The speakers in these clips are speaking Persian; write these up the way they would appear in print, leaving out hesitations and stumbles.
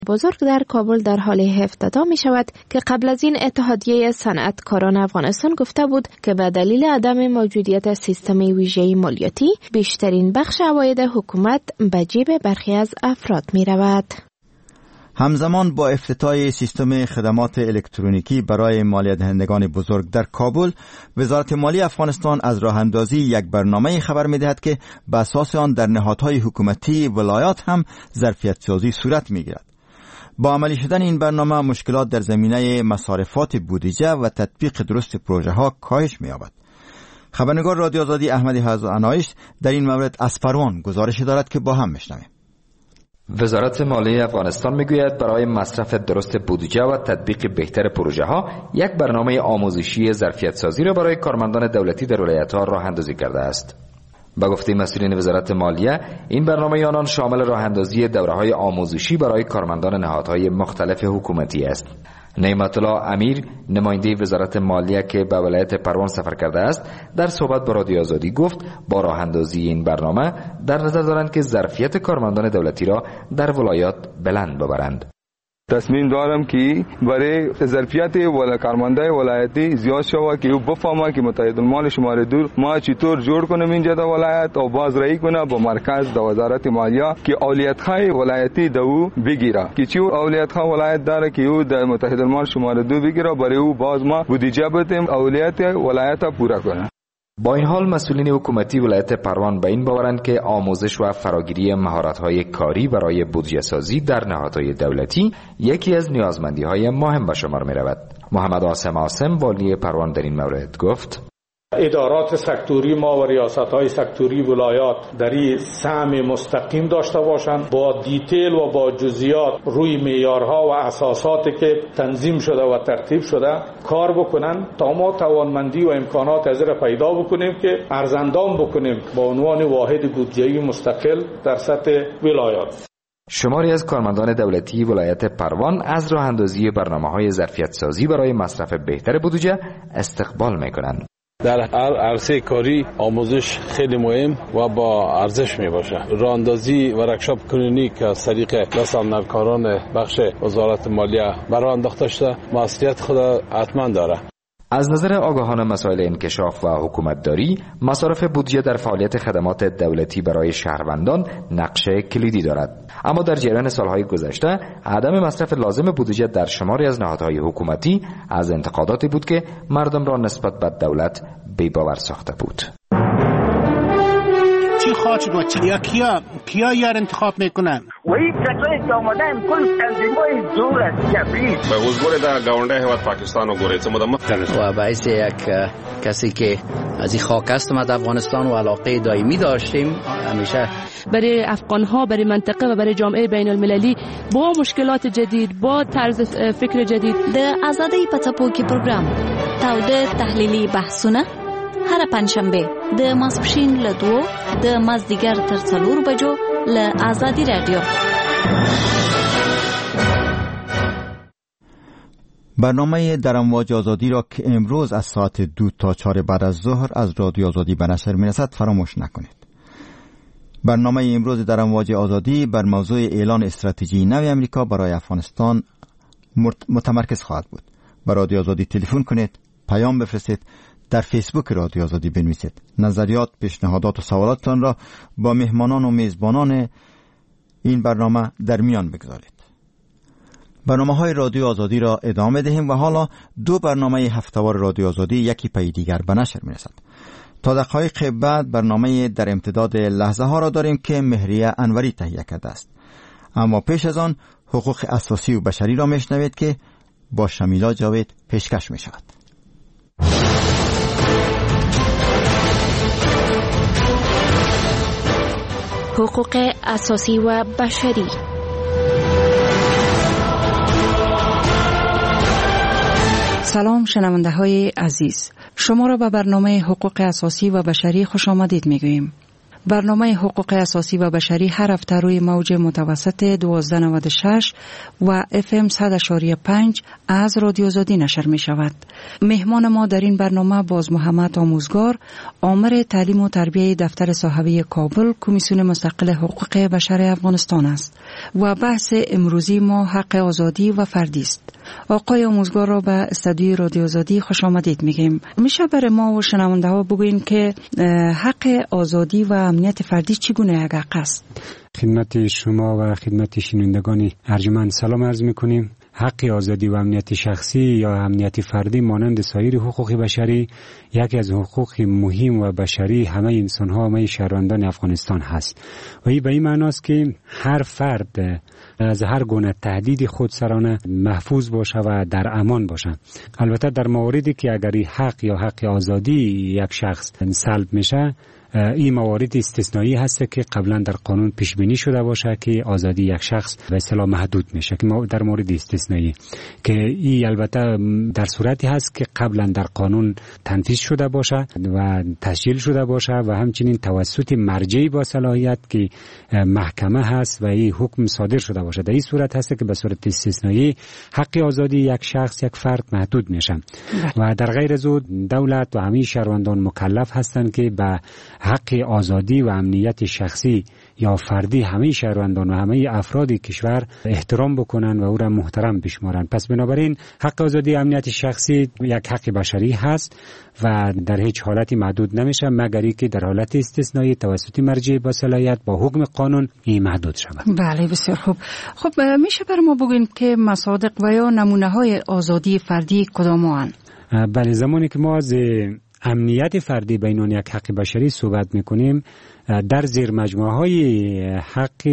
بزرگ در کابل در حال افتتاح می شود که قبل از این اتحادیه صنعتکاران افغانستان گفته بود که به دلیل عدم موجودیت سیستم ویژه مالیاتی بیشترین بخش عواید حکومت به جیب برخی از افراد می رود. همزمان با افتتاح سیستم خدمات الکترونیکی برای مالیه دهندگان بزرگ در کابل، وزارت مالی افغانستان از راه اندازی یک برنامه خبر می دهد که به اساس آن در نهادهای حکومتی ولایات هم ظرفیت سازی صورت می گیرد. با عملی شدن این برنامه مشکلات در زمینه مصارفات بودجه و تطبیق درست پروژه ها کاهش می یابد. خبرنگار رادیو آزادی احمدی عنایش در این مورد از پروان گزارش دارد که با هم میشنویم. وزارت مالی افغانستان میگوید برای مصرف درست بودجه و تطبیق بهتر پروژه ها یک برنامه آموزشی ظرفیت سازی را برای کارمندان دولتی در ولایت ها راه اندازی کرده است. به گفته مسئولین وزارت مالیه، این برنامه آنان شامل راه اندازی دوره‌های آموزشی برای کارمندان نهادهای مختلف حکومتی است. نعمت الله امیر، نماینده وزارت مالیه که به ولایت پروان سفر کرده است، در صحبت با رادیو آزادی گفت با راه اندازی این برنامه در نظر دارند که ظرفیت کارمندان دولتی را در ولایات بلند ببرند. تصمیم دارم که برای ظرفیت کارمندای ولایتی زیاد شود که او بفهمه که متحدالمال شماره 2 ما چطور جور کنیم اینجا در ولایت و بازرسی کنه با مرکز در وزارت مالیه که اولیت‌های ولایتی دو بگیره که چی اولیت‌ها ولایت داره که او در متحدالمال شماره 2 بگیره، برای او باز ما بودجه بدیم اولیت ولایت پورا کنه. با این حال مسئولین حکومتی ولایت پروان به این باورند که آموزش و فراگیری مهارت‌های کاری برای بودجه سازی در نهادهای دولتی یکی از نیازمندی‌های مهم به شمار می‌رود. محمد عاصم والی پروان در این مورد گفت: ادارات سکتوری ما و ریاست‌های سکتوری ولایات در این سهم مستقیم داشته باشند، با دیتیل و با جزئیات روی معیارها و اساساتی که تنظیم شده و ترتیب شده کار بکنن تا ما توانمندی و امکانات از را پیدا بکنیم که ارزاندام بکنیم با عنوان واحد بودجه‌ای مستقل در سطح ولایات. شماری از کارمندان دولتی ولایت پروان از راه اندازی برنامه‌های ظرفیت سازی برای مصرف بهتر بودجه استقبال می‌کنند. در هر عرصه کاری آموزش خیلی مهم و با ارزش می باشه. راهاندازی ورکشاپ کلینیک که از طریق رسانه‌کاران بخش وزارت مالیه برای انداخته شده مسئولیت خود حتما داره. از نظر آگاهان مسائل انکشاف و حکومتداری، مصارف بودجه در فعالیت خدمات دولتی برای شهروندان نقش کلیدی دارد. اما در جریان سالهای گذشته، عدم مصرف لازم بودجه در شماری از نهادهای حکومتی از انتقاداتی بود که مردم را نسبت به دولت بی‌باور ساخته بود. چی خواهد شد یا کیا یار انتخاب میکنن؟ و این کسایی که آمدن کل تنظیمای دور از جبری به حضور در گاونده هیواد پاکستان و گوریت و باعث یک کسی که از این خاک است ما در افغانستان و علاقه دائمی داشتیم همیشه برای افغانها، برای منطقه و برای جامعه بین المللی با مشکلات جدید، با طرز فکر جدید د آزادۍ په څپو کې پروګرام تاوده تحلیلي بحثونه هر پنځشنبه د ماسپښین له 2 د مازدیګر تر 4 بجو له آزادی رادیو. برنامه در امواج آزادی را که امروز از ساعت 2 تا 4 بعد از ظهر از رادیو آزادی به نشر می‌رسد فراموش نکنید. برنامه امروز در امواج آزادی بر موضوع اعلان استراتژی نو امریکا برای افغانستان متمرکز خواهد بود. به رادیو آزادی تلفن کنید، پیام بفرستید، در فیسبوک رادیو آزادی بنویسید. نظریات، پیشنهادات و سوالاتتان را با مهمانان و میزبانان این برنامه در میان بگذارید. برنامه‌های رادیو آزادی را ادامه دهیم و حالا 2 برنامه هفته‌وار رادیو آزادی یکی پی دیگر به نشر می‌رسد. تا دقایق بعد برنامه در امتداد لحظه ها را داریم که مهریه انوری تهیه کرده است. اما پیش از آن حقوق اساسی و بشری را میشنوید که با شمیلا جاوید پیشکش می‌شود. حقوق اساسی و بشری. سلام شنونده های عزیز، شما را به برنامه حقوق اساسی و بشری خوش آمدید می گوییم. برنامه حقوق اساسی و بشری هر هفته روی موج متوسط 1296 و FM 100.5 از رادیو آزادی نشر می شود. مهمان ما در این برنامه باز محمد آموزگار، آمر تعلیم و تربیه دفتر صاحبی کابل، کمیسیون مستقل حقوق بشر افغانستان است و بحث امروزی ما حق آزادی و فردی است. آقای آموزگار را به استودیوی رادیو آزادی خوش آمدید میگیم. میشه برای ما و شنونده ها بگوین که حق آزادی و امنیت فردی چگونه یک حق است؟ خدمت شما و خدمت شنوندگان ارجمند سلام عرض میکنیم. حق آزادی و امنیت شخصی یا امنیت فردی مانند سایر حقوق بشری یکی از حقوق مهم و بشری همه انسان‌ها، همه شهروندان افغانستان هست و این به این معناست که هر فرد از هر گونه تهدید خودسرانه محفوظ باشه و در امان باشه. البته در مواردی که اگر حق یا حق آزادی یک شخص سلب میشه، این موارد استثنایی هست که قبلا در قانون پیش بینی شده باشه که آزادی یک شخص به اصطلاح محدود میشه، که در مورد استثنایی که این البته در صورتی هست که قبلا در قانون تنفیذ شده باشه و تسجیل شده باشه و همچنین توسط مرجعی با صلاحیت که محکمه هست و این حکم صادر شده باشه. در این صورت هست که به صورت استثنایی حق آزادی یک شخص، یک فرد محدود میشه و در غیر از اون دولت و همه شهروندان مکلف هستند که به حق آزادی و امنیت شخصی یا فردی همه شهروندان و همه افراد کشور احترام بکنن و او را محترم بشمارن. پس بنابراین حق آزادی و امنیت شخصی یک حق بشری هست و در هیچ حالتی محدود نمیشه مگر که در حالت استثنایی توسط مرجع با صلاحیت با حکم قانون این محدود شود. بله، بسیار خوب. خب میشه بر ما بگین که مصادیق و یا نمونه های آزادی فردی کدام هستند؟ بله، زمانی که ما از امنیت فردی بینون یک حق بشری صحبت میکنیم، در زیر مجموعه های حق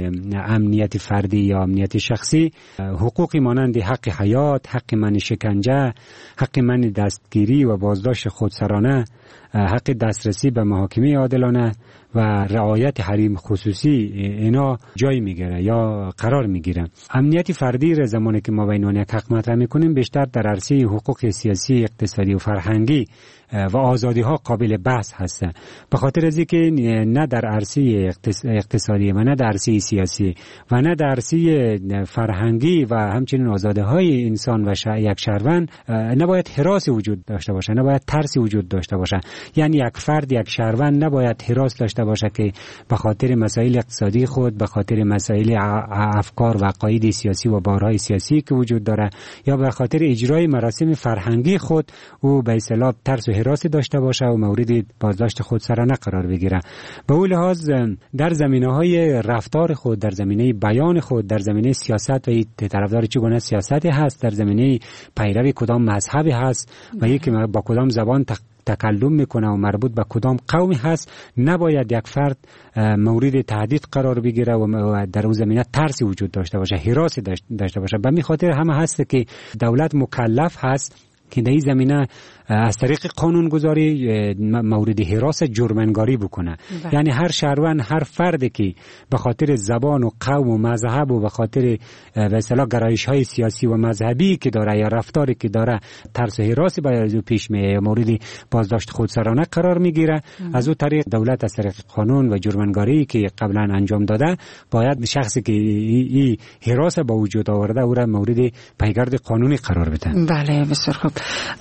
امنیت فردی یا امنیت شخصی حقوقی مانند حق حیات، حق منع شکنجه، حق منع دستگیری و بازداشت خودسرانه، حق دسترسی به محاکمه عادلانه و رعایت حریم خصوصی اینا جای میگیره یا قرار میگیره. امنیت فردی را زمانی که ما بین یک حق مطرح میکنیم بیشتر در عرصه حقوق سیاسی، اقتصادی و فرهنگی و آزادی ها قابل بحث هست، به خاطر از اینکه نه در عرصه اقتصادی و نه در عرصه سیاسی و نه در عرصه فرهنگی و همچنین آزادی های انسان و یک شهروند نباید هراس وجود داشته باشه، نباید ترسی وجود داشته باشه. یعنی یک فرد، یک شهروند نباید هراس داشته باشه که به خاطر مسائل اقتصادی خود، به خاطر مسائل افکار و عقاید سیاسی و بارهای سیاسی که وجود داره یا به خاطر اجرای مراسم فرهنگی خود او به اصطلاح ترس و هراس داشته باشه و مورد بازداشت خودسرانه قرار بگیره. به اون لحاظ در زمینه‌های رفتار خود، در زمینه بیان خود، در زمینه سیاست و طرفدار چگونه سیاستی هست، در زمینه پیروی کدام مذهبی هست و یکی با کدام زبان تکلم میکنه و مربوط به کدام قومی هست، نباید یک فرد مورد تهدید قرار بگیره و در اون زمینه ترسی وجود داشته باشه، هراسی داشته باشه. به می خاطر همه هست که دولت مکلف هست که در این زمینه از طریق قانونگذاری مورد هراس جرم‌انگاری بکنه. یعنی هر شهروند، هر فردی که به خاطر زبان و قوم و مذهب و به خاطر به اصطلاح گرایش‌های سیاسی و مذهبی که داره یا رفتاری که داره ترس و هراسی باید پیش میاد، مورد بازداشت خودسرانه قرار میگیره، از اون طریق دولت از طریق قانون و جرم‌انگاری که قبلا انجام داده باید شخصی که این هراس با وجود آورده او را مورد پیگرد قانونی قرار بده. بله، بسیار خوب.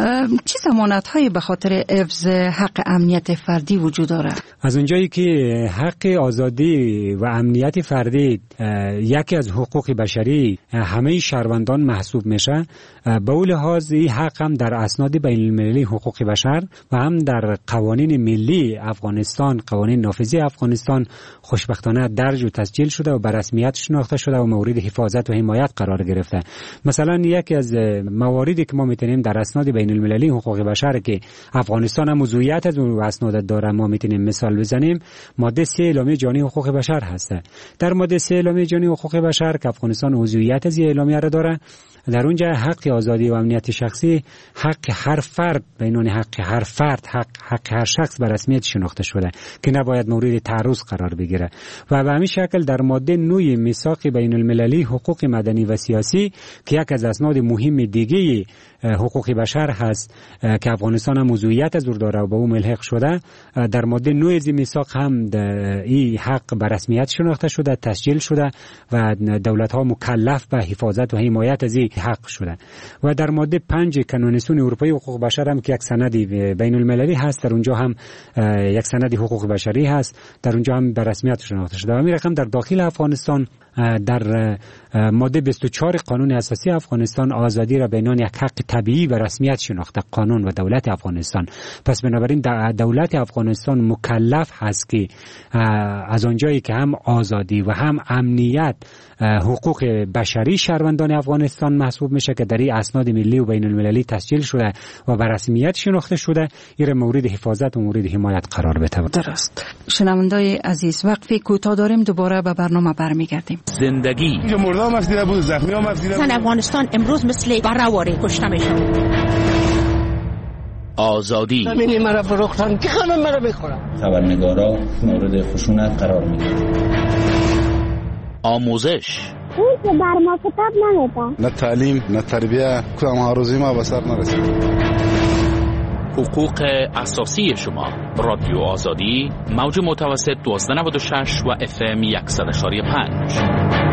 چه ضمانت‌هایی به خاطر حفظ حق امنیت فردی وجود دارد؟ از اونجایی که حق آزادی و امنیت فردی یکی از حقوق بشری همه شهروندان محسوب میشه، به اون لحاظ این حق هم در اسناد بین المللی حقوق بشر و هم در قوانین ملی افغانستان، قوانین نافذی افغانستان خوشبختانه درج و تسجیل شده و به رسمیت شناخته شده و مورد حفاظت و حمایت قرار گرفته. مثلا یکی از مواردی که ما میتونیم در اسناد بین المللی حقوق بشر که افغانستان هم موضوعیت از اون اسناد داره ما میتونیم مثال بزنیم، ماده 3 اعلامیه جهانی حقوق بشر هست. در ماده 3 اعلامیه جهانی حقوق بشر که افغانستان موضوعیت از اعلامیه را داره، در اونجا حق آزادی و امنیت شخصی حق هر فرد بینون حق هر فرد، حق هر شخص به رسمیت شناخته شده که نباید مورد تعرض قرار بگیره. و به همین شکل در ماده 9 میثاق بین المللی حقوق مدنی و سیاسی که یک از اسناد مهم دیگه حقوق بشر هست، که افغانستان هم عضویت از داره و به او ملحق شده، در ماده 9 از میثاق هم این حق به رسمیت شناخته شده، تسجیل شده و دولت‌ها مکلف به حفاظت و حمایت از این حق شده. و در ماده 5 کنوانسیون اروپایی حقوق بشر هم که یک سند بین المللی هست، در اونجا هم یک سند حقوق بشری هست، در اونجا هم به رسمیت شناخته شده. و همین رقم در داخل افغانستان در ماده 24 قانون اساسی افغانستان آزادی را به عنوان یک حق طبیعی به رسمیت شناخته قانون و دولت افغانستان. پس بنابراین دولت افغانستان مکلف هست که از آنجایی که هم آزادی و هم امنیت حقوق بشری شهروندان افغانستان محسوب میشه که در این اسناد ملی و بین المللی تسجیل شده و به رسمیت شناخته شده، این مورد حفاظت و مورد حمایت قرار بده. درست. شنوندای عزیز، وقفه کوتاه داریم، دوباره به برنامه برمیگردیم. زندگی اینجا مردم از دیده بود، زخمی هم از دیده بود. افغانستان امروز مثل بره‌واره کشته میشه. آزادی همین مرا فروختن که خانم مرا بخورم. خبرنگارا مورد خشونت قرار میگیرن. آموزش اون که بر ما کتاب نمیده، نه تعلیم نه تربیه، کدام هروزی ما به سر نرسید. حقوق اساسی شما. رادیو آزادی، موج متوسط 1296 و FM 100.5.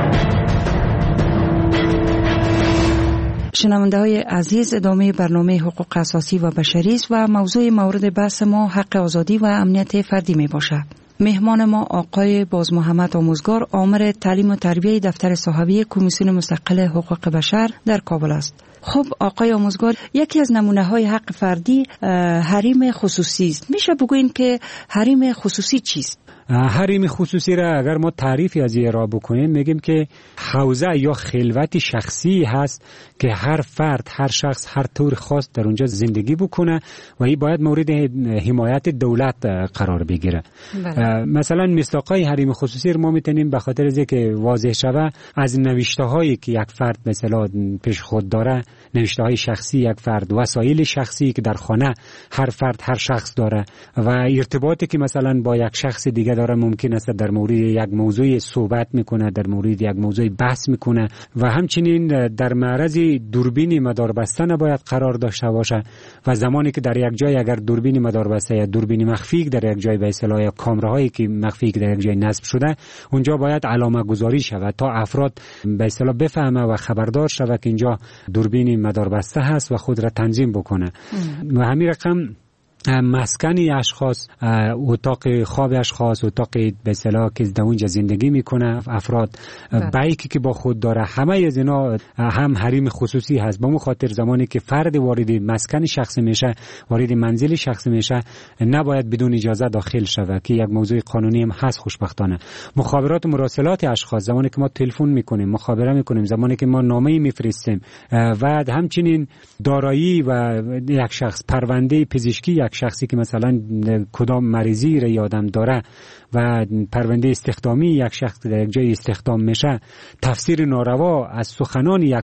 شنونده های عزیز، ادامه برنامه حقوق اساسی و بشری است و موضوع مورد بحث ما حق آزادی و امنیت فردی می باشد. مهمان ما آقای باز محمد آموزگار، آمر تعلیم و تربیه دفتر صاحبی کمیسیون مستقل حقوق بشر در کابل است. خب آقای آموزگار، یکی از نمونه های حق فردی حریم خصوصی است. میشه بگوین که حریم خصوصی چیست؟ حریم خصوصی را اگر ما تعریفی از این را بکنیم، میگیم که حوزه یا خلوت شخصی هست که هر فرد، هر شخص هر طور خاص در اونجا زندگی بکنه و این باید مورد حمایت دولت قرار بگیره. مثلا مصداقای حریم خصوصی رو ما میتونیم به خاطر از اینکه واضح شوه از نوشته هایی که یک فرد مثلا پیش خود داره، نوشته های شخصی یک فرد، وسایل شخصی که در خانه هر فرد هر شخص داره و ارتباطی که مثلا با یک شخص دیگه داره، ممکن است در مورد یک موضوع صحبت میکنه، در مورد یک موضوع بحث میکنه و همچنین در معرض دوربین مداربسته نباید قرار داشته باشه و زمانی که در یک جای اگر دوربین مداربسته یا دوربین مخفی در یک جای به اصطلاح یا کامراهایی که مخفی در یک جای نصب شده، اونجا باید علامه گذاری شود تا افراد به اصطلاح بفهمه و خبردار شود که اینجا دوربین مداربسته هست و خود را تنظیم بکنه. و همین رقم مسکن اشخاص، اتاق خواب اشخاص، اتاق به اصطلاح که در اونجا زندگی میکنه افراد، بیکی که با خود داره، همه از اینا هم حریم خصوصی هست. به اون خاطر زمانی که فرد وارد مسکن شخصی میشه، وارد منزل شخصی میشه، نباید بدون اجازه داخل شود که یک موضوع قانونی هم هست. خوشبختانه مخابرات و مراسلات اشخاص، زمانی که ما تلفن میکنیم، مخابره میکنیم، زمانی که ما نامه میفرستیم و همچنین دارایی و یک شخص، پرونده پزشکی یک شخصی که مثلا کدام مریضی را یادم داره و پرونده استخدامی یک شخص در یک جای استخدام میشه، تفسیر ناروا از سخنان یک